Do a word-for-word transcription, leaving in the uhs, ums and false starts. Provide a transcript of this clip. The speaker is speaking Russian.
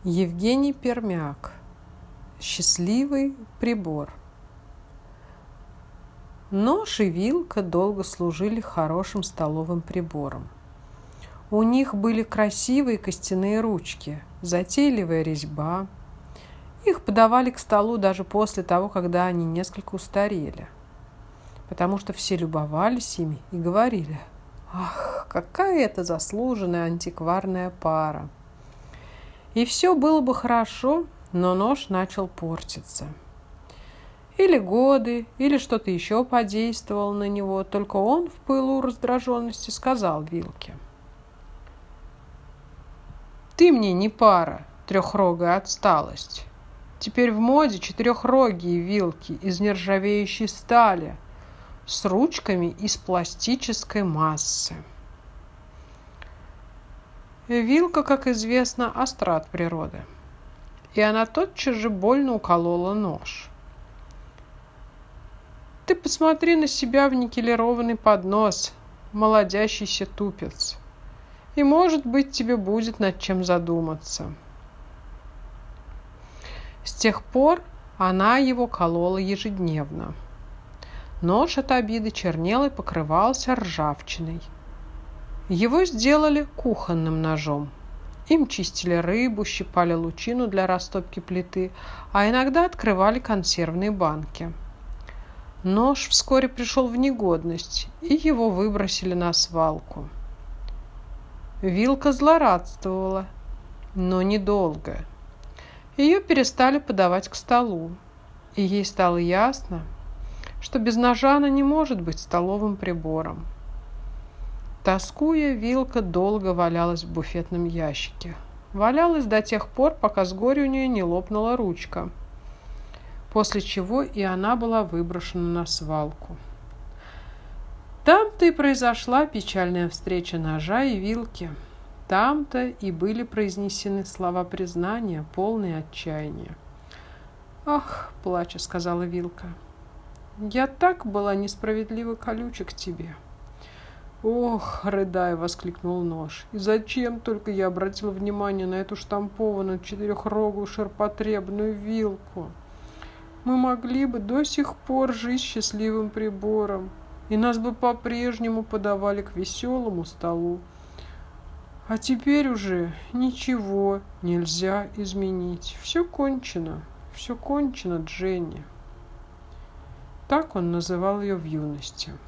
Евгений Пермяк. Счастливый прибор. Нож и вилка долго служили хорошим столовым прибором. У них были красивые костяные ручки, затейливая резьба. Их подавали к столу даже после того, когда они несколько устарели, потому что все любовались ими и говорили: «Ах, какая это заслуженная антикварная пара!» И все было бы хорошо, но нож начал портиться. Или годы, или что-то еще подействовало на него, только он в пылу раздраженности сказал вилке: «Ты мне не пара, трехрогая отсталость. Теперь в моде четырехрогие вилки из нержавеющей стали с ручками из пластической массы». Вилка, как известно, остра от природы, и она тотчас же больно уколола нож. «Ты посмотри на себя в никелированный поднос, молодящийся тупец, и, может быть, тебе будет над чем задуматься». С тех пор она его колола ежедневно. Нож от обиды чернел и покрывался ржавчиной. Его сделали кухонным ножом. Им чистили рыбу, щипали лучину для растопки плиты, а иногда открывали консервные банки. Нож вскоре пришел в негодность, и его выбросили на свалку. Вилка злорадствовала, но недолго. Ее перестали подавать к столу, и ей стало ясно, что без ножа она не может быть столовым прибором. Тоскуя, вилка долго валялась в буфетном ящике. Валялась до тех пор, пока с горя у нее не лопнула ручка, после чего и она была выброшена на свалку. Там-то и произошла печальная встреча ножа и вилки. Там-то и были произнесены слова признания, полные отчаяния. «Ах, — плача сказала вилка, — я так была несправедливо колюча к тебе». «Ох, — рыдая, — воскликнул нож, — и зачем только я обратила внимание на эту штампованную четырехрогую ширпотребную вилку? Мы могли бы до сих пор жить счастливым прибором, и нас бы по-прежнему подавали к веселому столу. А теперь уже ничего нельзя изменить. Все кончено, все кончено, Дженни». Так он называл ее в юности.